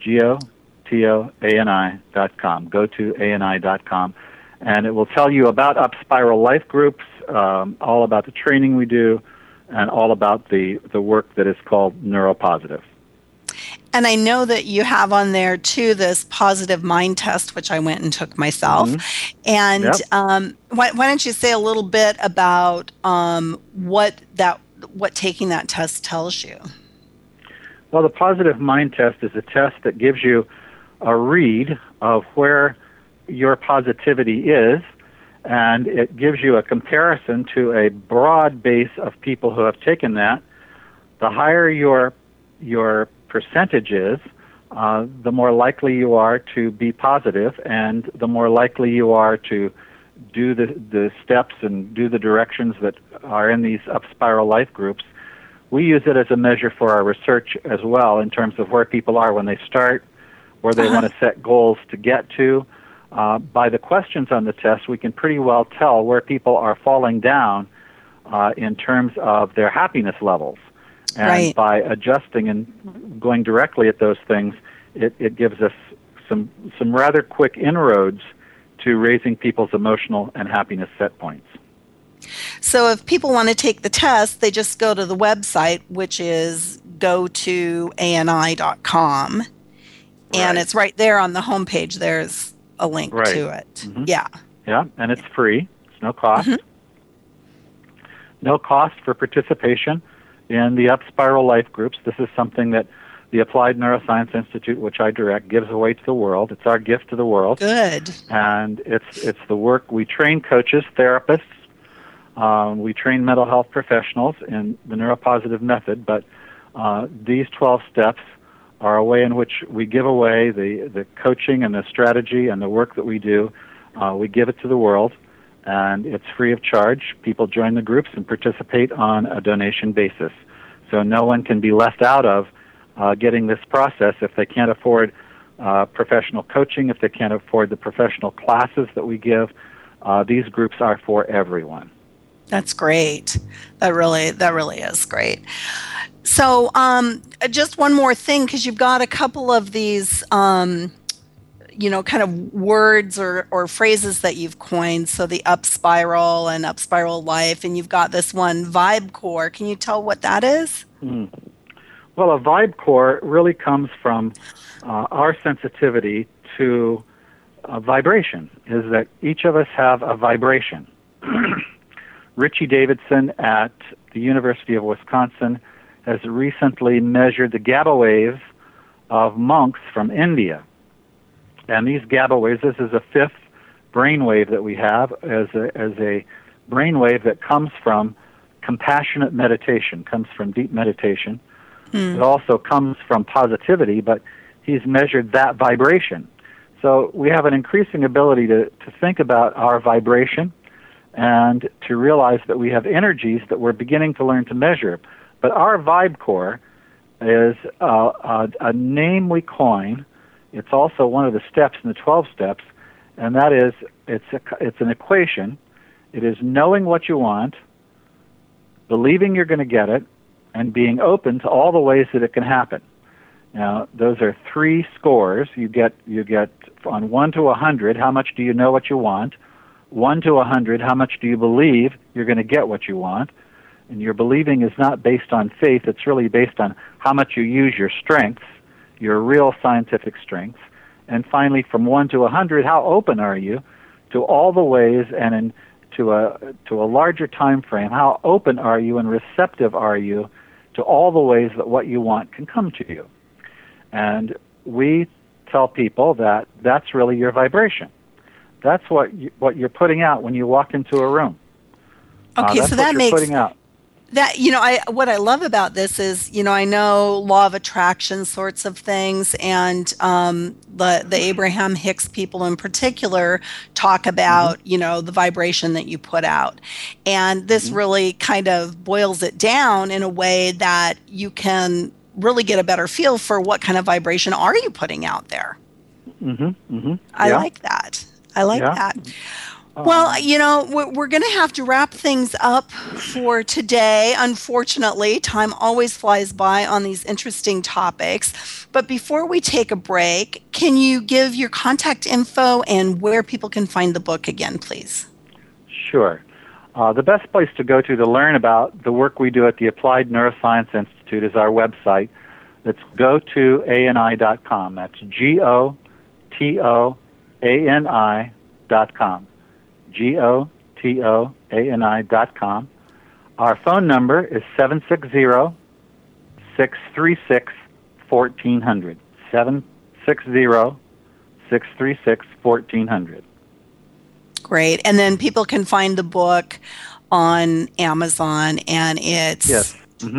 GOTOANI.com. GoToANI.com. And it will tell you about Up Spiral Life Groups, all about the training we do, and all about the work that is called Neuropositive. And I know that you have on there, too, this positive mind test, which I went and took myself. And why don't you say a little bit about what taking that test tells you? Well, the positive mind test is a test that gives you a read of where your positivity is, and it gives you a comparison to a broad base of people who have taken that. The higher your percentage is, the more likely you are to be positive, and the more likely you are to do the steps and do the directions that are in these Up Spiral Life Groups. We use it as a measure for our research as well, in terms of where people are when they start, where they want to set goals to get to. By the questions on the test, we can pretty well tell where people are falling down in terms of their happiness levels. And by adjusting and going directly at those things, it gives us some rather quick inroads to raising people's emotional and happiness set points. So if people want to take the test, they just go to the website, which is GoToANI.com. And it's right there on the homepage. There's a link to it. Yeah, and it's free. It's no cost. No cost for participation in the Up Spiral Life Groups. This is something that the Applied Neuroscience Institute, which I direct, gives away to the world. It's our gift to the world. Good. And it's the work. We train coaches, therapists. We train mental health professionals in the neuropositive method, but these 12 steps are a way in which we give away the coaching and the strategy and the work that we do. We give it to the world, and it's free of charge. People join the groups and participate on a donation basis. So no one can be left out of getting this process if they can't afford professional coaching, if they can't afford the professional classes that we give. These groups are for everyone. That's great. That really is great. So just one more thing, because you've got a couple of these kind of words or phrases that you've coined. So the Up Spiral and Up Spiral Life, and you've got this one, Vibe Core. Can you tell what that is? Well, a Vibe Core really comes from our sensitivity to vibration, is that each of us have a vibration. Richie Davidson at the University of Wisconsin has recently measured the GABA waves of monks from India. And these GABA waves, this is a fifth brainwave that we have as a brainwave that comes from compassionate meditation, comes from deep meditation. It also comes from positivity, but he's measured that vibration. So we have an increasing ability to think about our vibration and to realize that we have energies that we're beginning to learn to measure. But our Vibe Core is a name we coin. It's also one of the steps in the 12 steps, and that is it's an equation. It is knowing what you want, believing you're going to get it, and being open to all the ways that it can happen. Now, those are 3 scores. You get on 1 to 100, how much do you know what you want? 1 to 100, how much do you believe you're going to get what you want? And your believing is not based on faith. It's really based on how much you use your strengths, your real scientific strengths. And finally, from 1 to 100, how open are you to all the ways and to a larger time frame? How open are you and receptive are you to all the ways that what you want can come to you? And we tell people that that's really your vibration. That's what you're putting out when you walk into a room. Okay, that's so that what you're makes putting out. that, what I love about this is, I know law of attraction sorts of things, and the Abraham Hicks people in particular talk about, the vibration that you put out. And this really kind of boils it down in a way that you can really get a better feel for what kind of vibration are you putting out there. I like that. I like that. Well, we're going to have to wrap things up for today. Unfortunately, time always flies by on these interesting topics. But before we take a break, can you give your contact info and where people can find the book again, please? Sure. The best place to go to learn about the work we do at the Applied Neuroscience Institute is our website. That's gotoani.com. That's GOTOANI.com. GOTOANI.com. Our phone number is 760-636-1400. 760-636-1400. Great. And then people can find the book on Amazon, and it's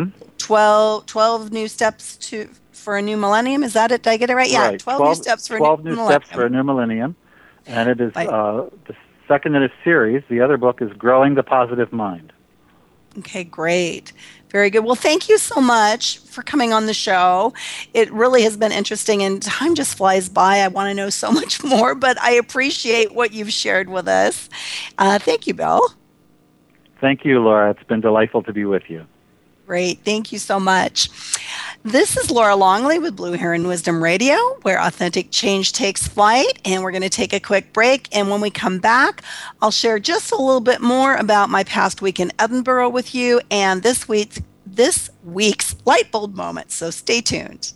12 new steps for a new millennium. Is that it? Did I get it right? Yeah, right. 12 new steps for a new millennium. 12 new steps for a new millennium. And it is the second in a series. The other book is Growing the Positive Mind. Okay, great. Very good. Well, thank you so much for coming on the show. It really has been interesting, and time just flies by. I want to know so much more, but I appreciate what you've shared with us. Thank you, Bill. Thank you, Laura. It's been delightful to be with you. Great. Thank you so much. This is Laura Longley with Blue Heron Wisdom Radio, where authentic change takes flight, and we're going to take a quick break. And when we come back, I'll share just a little bit more about my past week in Edinburgh with you and this week's light bulb moment. So stay tuned.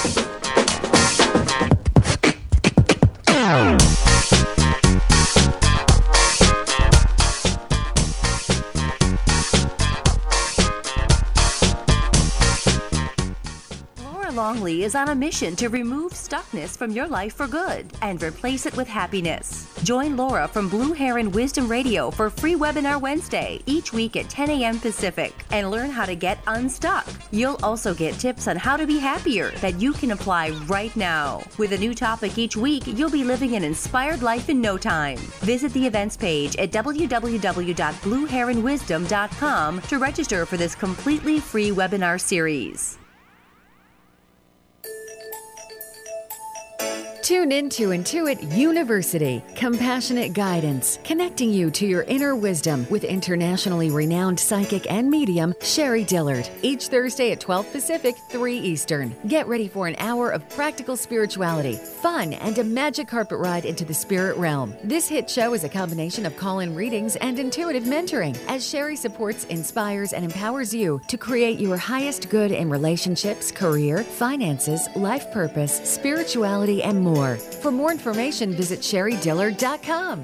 Longley is on a mission to remove stuckness from your life for good and replace it with happiness. Join Laura from Blue Heron Wisdom Radio for free webinar Wednesday each week at 10 a.m. Pacific and learn how to get unstuck. You'll also get tips on how to be happier that you can apply right now. With a new topic each week, you'll be living an inspired life in no time. Visit the events page at www.blueheronwisdom.com to register for this completely free webinar series. Tune into Intuit University, compassionate guidance, connecting you to your inner wisdom with internationally renowned psychic and medium, Sherry Dillard, each Thursday at 12 Pacific, 3 Eastern. Get ready for an hour of practical spirituality, fun, and a magic carpet ride into the spirit realm. This hit show is a combination of call-in readings and intuitive mentoring, as Sherry supports, inspires, and empowers you to create your highest good in relationships, career, finances, life purpose, spirituality, and more. For more information, visit SherryDillard.com.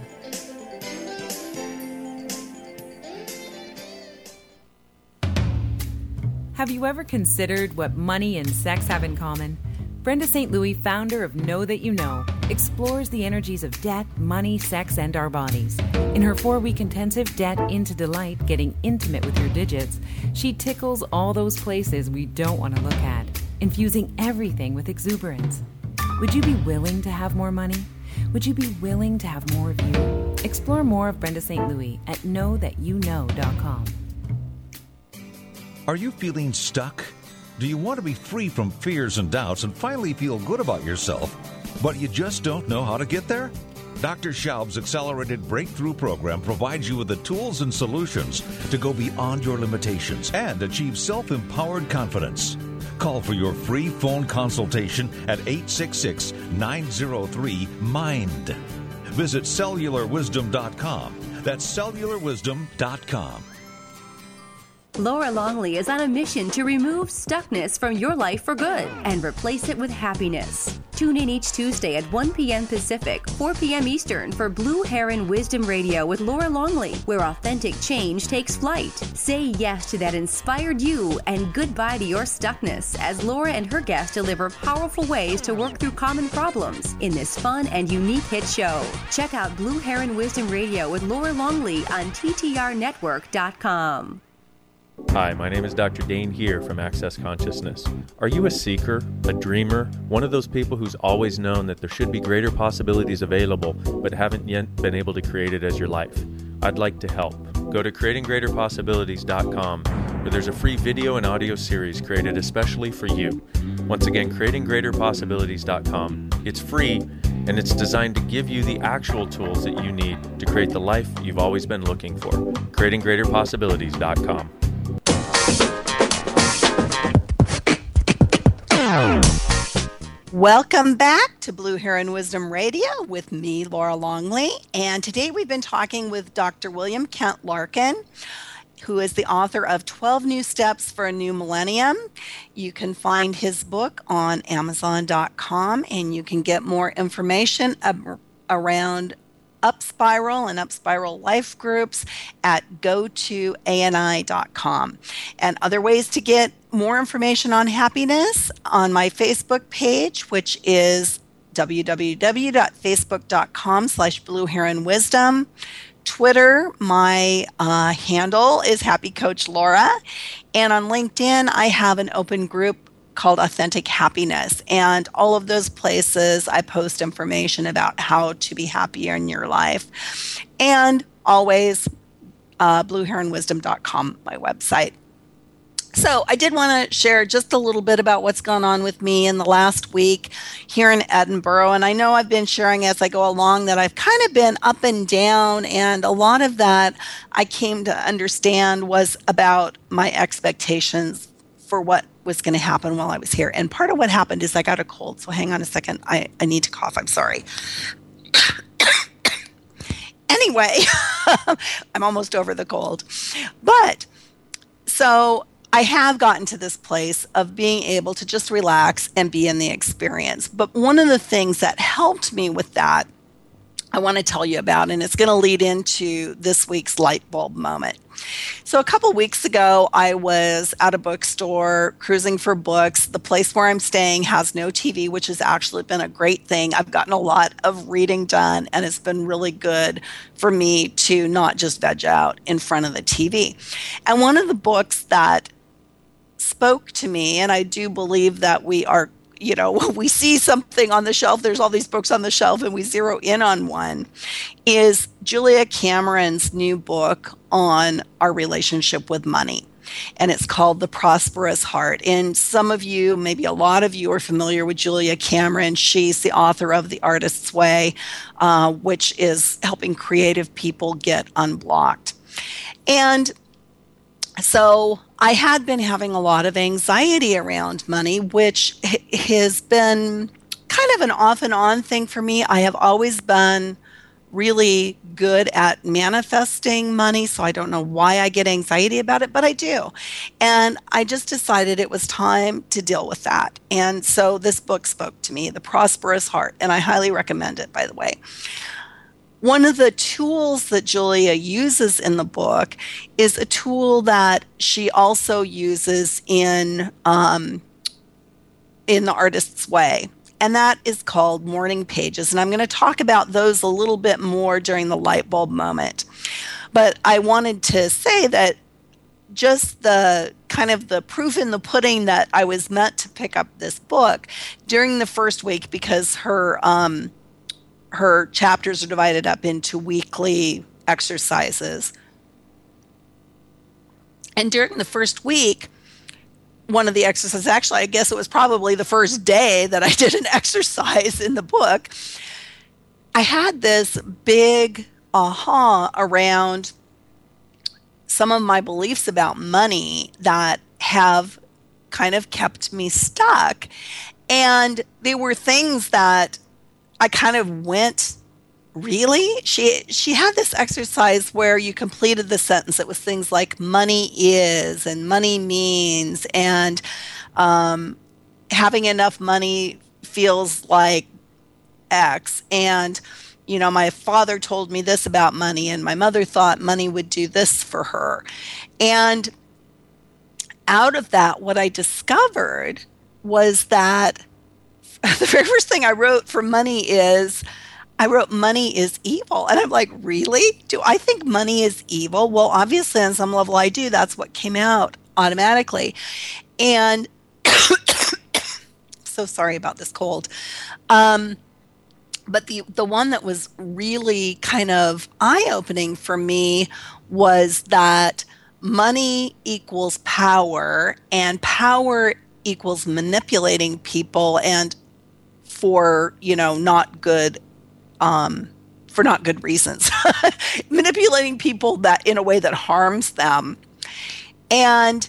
Have you ever considered what money and sex have in common? Brenda St. Louis, founder of Know That You Know, explores the energies of debt, money, sex, and our bodies. In her 4-week intensive Debt into Delight, Getting Intimate with Your Digits, she tickles all those places we don't want to look at, infusing everything with exuberance. Would you be willing to have more money? Would you be willing to have more of you? Explore more of Brenda St. Louis at knowthatyouknow.com. Are you feeling stuck? Do you want to be free from fears and doubts and finally feel good about yourself, but you just don't know how to get there? Dr. Schaub's Accelerated Breakthrough Program provides you with the tools and solutions to go beyond your limitations and achieve self-empowered confidence. Call for your free phone consultation at 866-903-MIND. Visit cellularwisdom.com. That's cellularwisdom.com. Laura Longley is on a mission to remove stuckness from your life for good and replace it with happiness. Tune in each Tuesday at 1 p.m. Pacific, 4 p.m. Eastern for Blue Heron Wisdom Radio with Laura Longley, where authentic change takes flight. Say yes to that inspired you and goodbye to your stuckness as Laura and her guests deliver powerful ways to work through common problems in this fun and unique hit show. Check out Blue Heron Wisdom Radio with Laura Longley on TTRnetwork.com. Hi, my name is Dr. Dane here from Access Consciousness. Are you a seeker, a dreamer, one of those people who's always known that there should be greater possibilities available but haven't yet been able to create it as your life? I'd like to help. Go to creatinggreaterpossibilities.com where there's a free video and audio series created especially for you. Once again, creatinggreaterpossibilities.com. It's free and it's designed to give you the actual tools that you need to create the life you've always been looking for. creatinggreaterpossibilities.com. Welcome back to Blue Heron Wisdom Radio with me, Laura Longley. And today we've been talking with Dr. William Kent Larkin, who is the author of 12 New Steps for a New Millennium. You can find his book on Amazon.com, and you can get more information around UpSpiral and UpSpiral Life Groups at go2ani.com. And other ways to get more information on happiness on my Facebook page, which is www.facebook.com/BlueHeronWisdom. Twitter, my handle is Happy Coach Laura. And on LinkedIn, I have an open group called Authentic Happiness. And all of those places, I post information about how to be happier in your life. And always BlueHeronWisdom.com, my website. So I did want to share just a little bit about what's gone on with me in the last week here in Edinburgh. And I know I've been sharing as I go along that I've kind of been up and down. And a lot of that I came to understand was about my expectations for what was going to happen while I was here. And part of what happened is I got a cold. So hang on a second. I need to cough. I'm sorry. Anyway, I'm almost over the cold. But so I have gotten to this place of being able to just relax and be in the experience. But one of the things that helped me with that, I want to tell you about, and it's going to lead into this week's light bulb moment. So a couple weeks ago, I was at a bookstore cruising for books. The place where I'm staying has no TV, which has actually been a great thing. I've gotten a lot of reading done, and it's been really good for me to not just veg out in front of the TV. And one of the books that spoke to me, and I do believe that we are, we see something on the shelf, there's all these books on the shelf, and we zero in on one, is Julia Cameron's new book on our relationship with money. And it's called The Prosperous Heart. And some of you, maybe a lot of you, are familiar with Julia Cameron. She's the author of The Artist's Way, which is helping creative people get unblocked. And so I had been having a lot of anxiety around money, which has been kind of an off and on thing for me. I have always been really good at manifesting money, so I don't know why I get anxiety about it, but I do. And I just decided it was time to deal with that. And so this book spoke to me, The Prosperous Heart, and I highly recommend it, by the way. One of the tools that Julia uses in the book is a tool that she also uses in The Artist's Way, and that is called morning pages. And I'm going to talk about those a little bit more during the light bulb moment. But I wanted to say that just the kind of the proof in the pudding that I was meant to pick up this book during the first week, because her chapters are divided up into weekly exercises. And during the first week, one of the exercises, actually, I guess it was probably the first day that I did an exercise in the book, I had this big aha around some of my beliefs about money that have kind of kept me stuck. And they were things that I kind of went really? She had this exercise where you completed the sentence. It was things like money is and money means, and having enough money feels like X. And, my father told me this about money, and my mother thought money would do this for her. And out of that, what I discovered was that the very first thing I wrote for money is, I wrote money is evil. And I'm like, really? Do I think money is evil? Well, obviously on some level I do. That's what came out automatically. And so sorry about this cold. But the one that was really kind of eye-opening for me was that money equals power, and power equals manipulating people, and for, not good reasons, manipulating people that in a way that harms them. And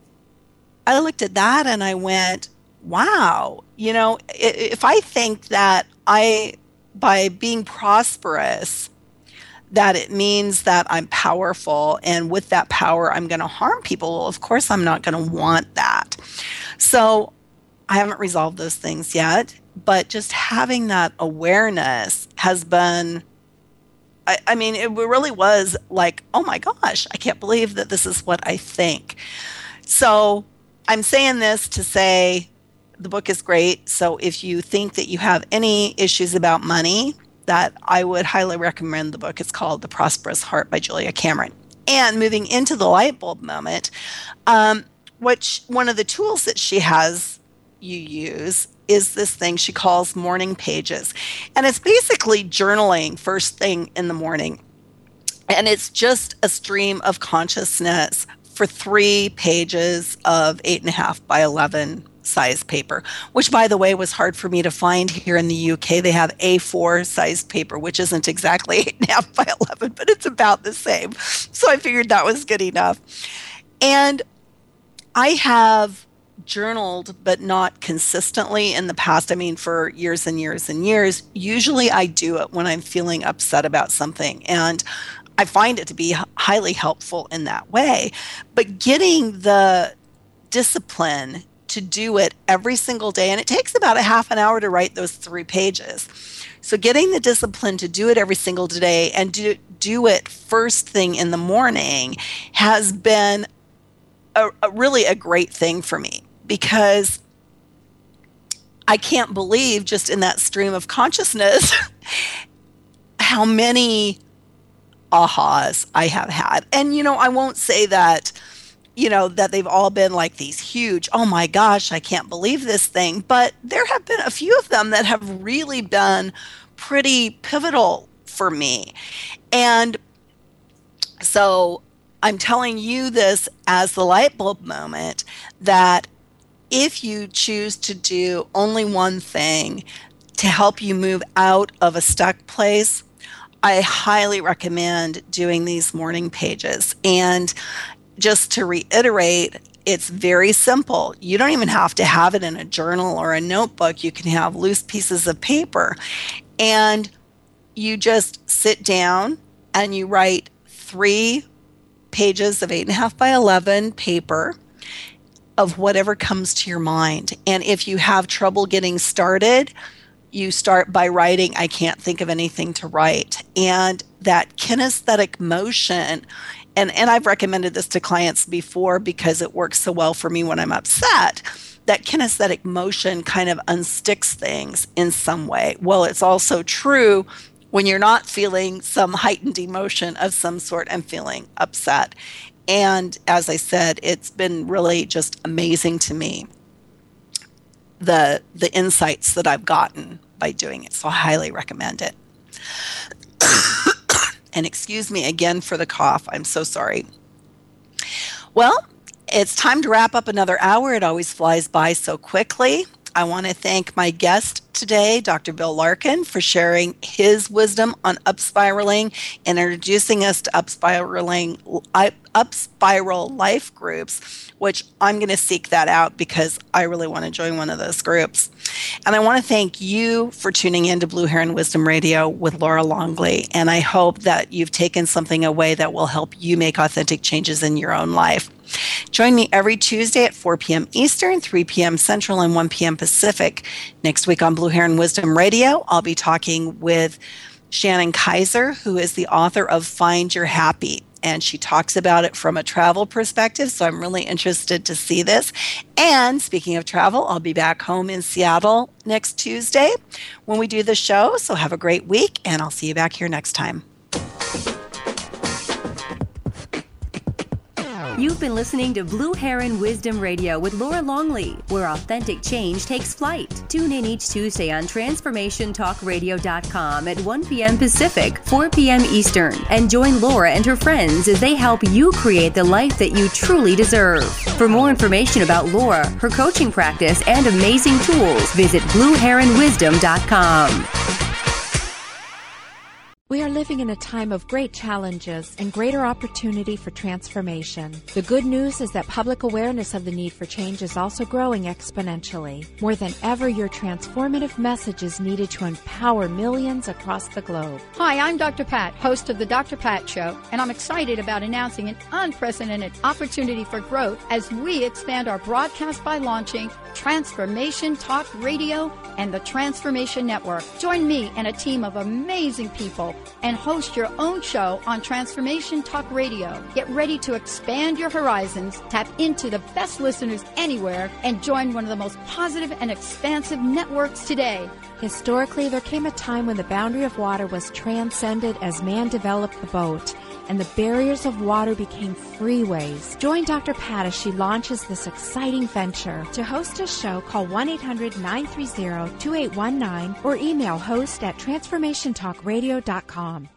I looked at that and I went, wow, if I think that by being prosperous, that it means that I'm powerful, and with that power, I'm going to harm people. Well, of course, I'm not going to want that. So I haven't resolved those things yet, but just having that awareness has been, I mean, it really was like, oh my gosh, I can't believe that this is what I think. So I'm saying this to say the book is great. So if you think that you have any issues about money, that I would highly recommend the book. It's called The Prosperous Heart by Julia Cameron. And moving into the light bulb moment, which one of the tools that she has you use is this thing she calls morning pages. And it's basically journaling first thing in the morning. And it's just a stream of consciousness for 3 pages of 8.5 by 11 size paper, which, by the way, was hard for me to find here in the UK. They have A4 size paper, which isn't exactly 8.5 by 11, but it's about the same. So I figured that was good enough. And I have journaled, but not consistently in the past. I mean, for years and years and years. Usually I do it when I'm feeling upset about something, and I find it to be highly helpful in that way. But getting the discipline to do it every single day, and it takes about a half an hour to write those 3 pages. So getting the discipline to do it every single day and do it first thing in the morning has been really a great thing for me, because I can't believe just in that stream of consciousness how many ahas I have had. And, I won't say that, that they've all been like these huge, oh my gosh, I can't believe this thing. But there have been a few of them that have really been pretty pivotal for me. And so I'm telling you this as the light bulb moment, that if you choose to do only one thing to help you move out of a stuck place, I highly recommend doing these morning pages. And just to reiterate, it's very simple. You don't even have to have it in a journal or a notebook. You can have loose pieces of paper. And you just sit down and you write 3 pages of 8.5 by 11 paper of whatever comes to your mind. And if you have trouble getting started, you start by writing, I can't think of anything to write. And that kinesthetic motion, and I've recommended this to clients before because it works so well for me when I'm upset, that kinesthetic motion kind of unsticks things in some way. Well, it's also true when you're not feeling some heightened emotion of some sort and feeling upset. And as I said, it's been really just amazing to me, the insights that I've gotten by doing it. So I highly recommend it. And excuse me again for the cough. I'm so sorry. Well, it's time to wrap up another hour. It always flies by so quickly. I want to thank my guest today, Dr. Bill Larkin, for sharing his wisdom on upspiraling and introducing us to Upspiral life groups, which I'm going to seek that out because I really want to join one of those groups. And I want to thank you for tuning in to Blue Heron Wisdom Radio with Laura Longley. And I hope that you've taken something away that will help you make authentic changes in your own life. Join me every Tuesday at 4 p.m. Eastern, 3 p.m. Central, and 1 p.m. Pacific. Next week on Blue Heron Wisdom Radio, I'll be talking with Shannon Kaiser, who is the author of Find Your Happy. And she talks about it from a travel perspective, so I'm really interested to see this. And speaking of travel, I'll be back home in Seattle next Tuesday when we do the show. So have a great week, and I'll see you back here next time. You've been listening to Blue Heron Wisdom Radio with Laura Longley, where authentic change takes flight. Tune in each Tuesday on TransformationTalkRadio.com at 1 p.m. Pacific, 4 p.m. Eastern, and join Laura and her friends as they help you create the life that you truly deserve. For more information about Laura, her coaching practice, and amazing tools, visit BlueHeronWisdom.com. We are living in a time of great challenges and greater opportunity for transformation. The good news is that public awareness of the need for change is also growing exponentially. More than ever, your transformative message is needed to empower millions across the globe. Hi, I'm Dr. Pat, host of The Dr. Pat Show, and I'm excited about announcing an unprecedented opportunity for growth as we expand our broadcast by launching Transformation Talk Radio and the Transformation Network. Join me and a team of amazing people and host your own show on Transformation Talk Radio. Get ready to expand your horizons, tap into the best listeners anywhere, and join one of the most positive and expansive networks today. Historically, there came a time when the boundary of water was transcended as man developed the boat, and the barriers of water became freeways. Join Dr. Pat as she launches this exciting venture. To host a show, call 1-800-930-2819 or email host@transformationtalkradio.com.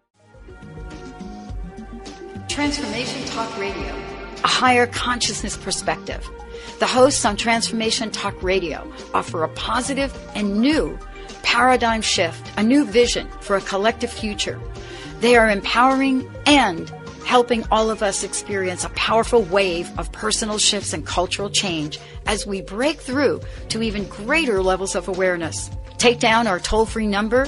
Transformation Talk Radio, a higher consciousness perspective. The hosts on Transformation Talk Radio offer a positive and new paradigm shift, a new vision for a collective future. They are empowering and helping all of us experience a powerful wave of personal shifts and cultural change as we break through to even greater levels of awareness. Take down our toll-free number,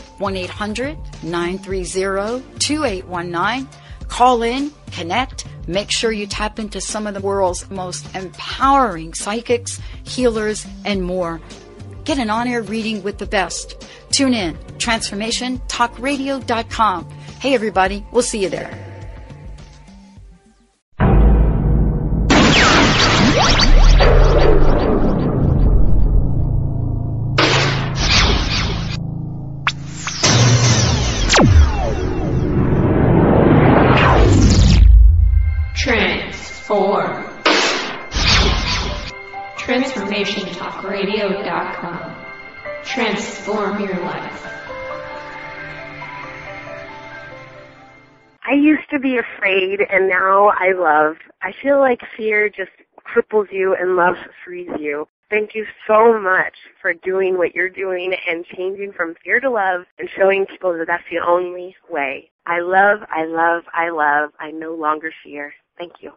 1-800-930-2819. Call in, connect, make sure you tap into some of the world's most empowering psychics, healers, and more. Get an on-air reading with the best. Tune in, TransformationTalkRadio.com. Hey, everybody, we'll see you there. Transform. TransformationTalkRadio.com. Transform your life. I used to be afraid, and now I love. I feel like fear just cripples you and love frees you. Thank you so much for doing what you're doing and changing from fear to love and showing people that that's the only way. I love, I love, I love. I no longer fear. Thank you.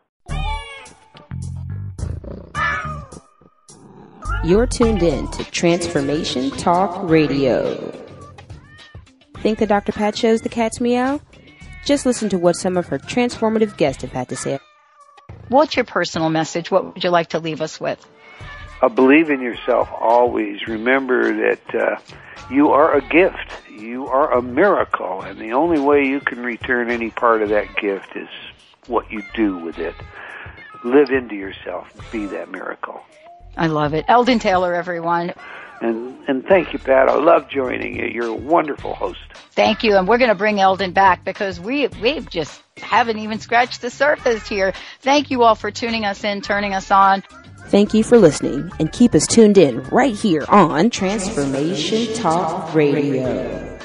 You're tuned in to Transformation Talk Radio. Think the Dr. Pat Show's the cat's meow? Just listen to what some of her transformative guests have had to say. What's your personal message? What would you like to leave us with? Believe in yourself always. Remember that you are a gift. You are a miracle. And the only way you can return any part of that gift is what you do with it. Live into yourself. Be that miracle. I love it. Eldon Taylor, everyone. And thank you, Pat. I love joining you. You're a wonderful host. Thank you. And we're going to bring Eldon back because we just haven't even scratched the surface here. Thank you all for tuning us in, turning us on. Thank you for listening, and keep us tuned in right here on Transformation Talk Radio.